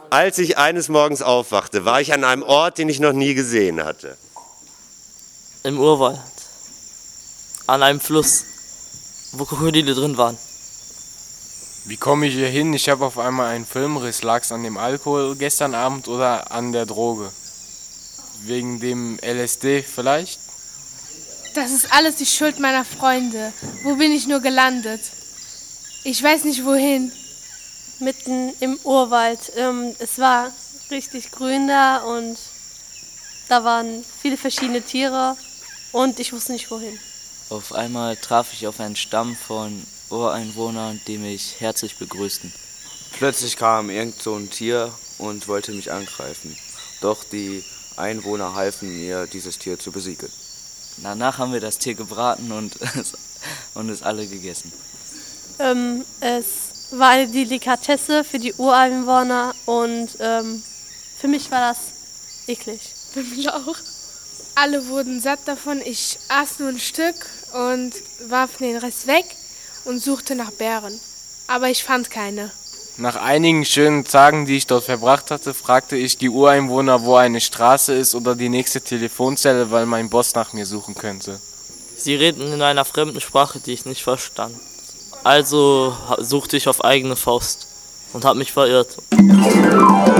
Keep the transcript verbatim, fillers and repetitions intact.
Als ich eines Morgens aufwachte, war ich an einem Ort, den ich noch nie gesehen hatte. Im Urwald. An einem Fluss, wo Krokodile drin waren. Wie komme ich hier hin? Ich habe auf einmal einen Filmriss. Lag es an dem Alkohol gestern Abend oder an der Droge? Wegen dem L S D vielleicht? Das ist alles die Schuld meiner Freunde. Wo bin ich nur gelandet? Ich weiß nicht wohin. Mitten im Urwald. Ähm, es war richtig grün da und da waren viele verschiedene Tiere und ich wusste nicht wohin. Auf einmal traf ich auf einen Stamm von Ureinwohnern, die mich herzlich begrüßten. Plötzlich kam irgend so ein Tier und wollte mich angreifen. Doch die Einwohner halfen mir, dieses Tier zu besiegen. Danach haben wir das Tier gebraten und es, und es alle gegessen. Ähm, es war eine Delikatesse für die Ureinwohner und ähm, für mich war das eklig. Für mich auch. Alle wurden satt davon. Ich aß nur ein Stück und warf den Rest weg und suchte nach Bären. Aber ich fand keine. Nach einigen schönen Tagen, die ich dort verbracht hatte, fragte ich die Ureinwohner, wo eine Straße ist oder die nächste Telefonzelle, weil mein Boss nach mir suchen könnte. Sie redeten in einer fremden Sprache, die ich nicht verstand. Also suchte ich auf eigene Faust und habe mich verirrt.